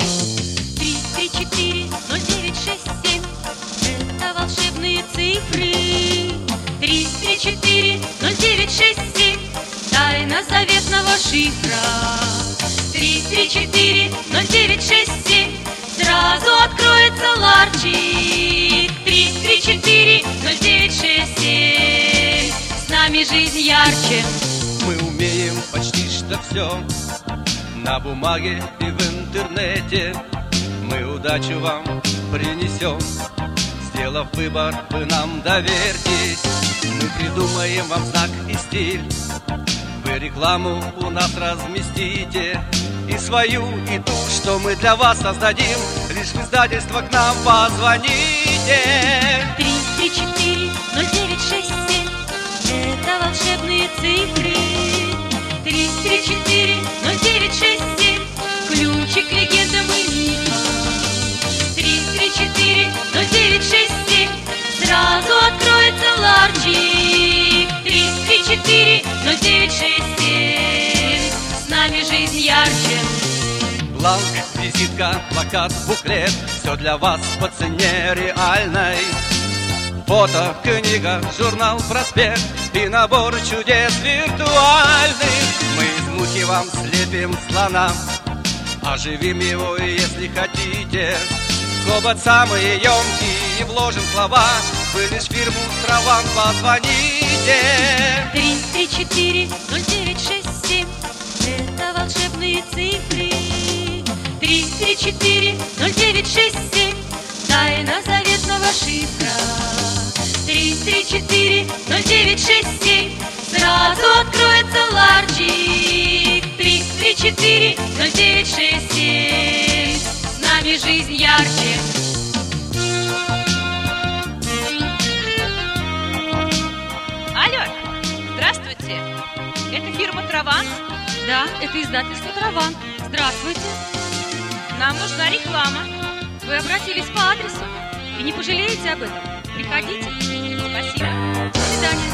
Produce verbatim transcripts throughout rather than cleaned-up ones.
Три, три, четыре, ноль, девять, шесть, семь. Это волшебные цифры. Три, три, четыре, ноль, девять, шесть, семь. Тайна заветного шифра. Три, три, четыре, ноль, девять, шесть, семь. Сразу откроется ларчик. Три, три, четыре, ноль, девять, шесть, семь. С нами жизнь ярче. Мы умеем почти что все на бумаге и в интернете. Мы удачу вам принесем. Сделав выбор, вы нам доверьтесь. Мы придумаем вам знак и стиль. Вы рекламу у нас разместите. И свою, и ту, что мы для вас создадим. Лишь в издательство к нам позвоните. Три, три, четыре, ноль, девять, шесть, семь. Это волшебные цифры. Три, три, четыре, ноль, девять, шесть, семь. Ключик к легендам и мифам. Три, три, четыре, ноль, девять, шесть, семь. Сразу откроется ларчик. Три, три, четыре, ноль, девять, шесть, семь. С нами жизнь ярче. Бланк, визитка, плакат, буклет. Все для вас по цене реальной. Фото, книга, журнал, проспект и набор чудес виртуальных. Мы из мухи вам слепим слона, оживим его, если хотите. Хобот самые емкие и вложим слова. Вы лишь фирму Траван позвоните. Три, три, четыре, ноль, девять, шесть, семь. Это волшебные цифры. Три, три, четыре, ноль, девять, шесть, семь. Тайна заветного шифра. Три, три, четыре, ноль, девять, шесть, семь. Сразу откроется ларчик. Три, три, четыре, ноль, девять, шесть, семь. С нами жизнь ярче. Алло, здравствуйте. Это фирма Траван? Да, это издательство Траван. Здравствуйте. Нам нужна реклама. Вы обратились по адресу и не пожалеете об этом. Приходите. Спасибо. До свидания.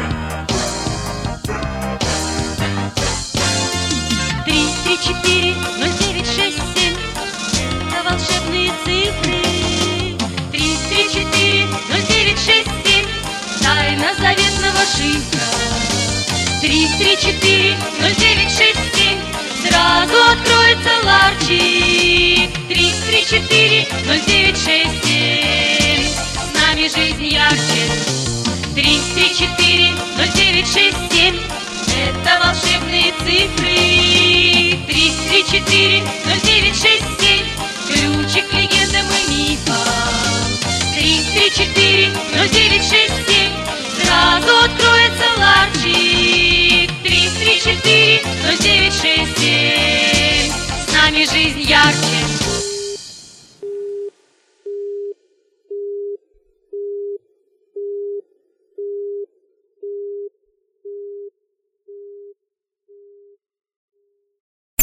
Три, три, четыре, ноль, девять, шесть, семь. Это волшебные цифры. Три, три, четыре, ноль, девять, шесть, семь. Тайна заветного шифра. Три, три, четыре, ноль, девять, шесть, семь. Сразу откроется ларчик. Три, три, четыре, ноль, девять, шесть, семь. С нами жизнь ярче. Три, три, четыре, ноль, девять, шесть, семь. Это волшебные цифры. Три, три, четыре, ноль, девять, шесть, семь. Ключик к легендам и мифам. Три, три, четыре, ноль, девять, шесть, семь. Сразу откроется ларчик. Три, три, четыре, ноль, девять, шесть, семь. С нами жизнь ярче.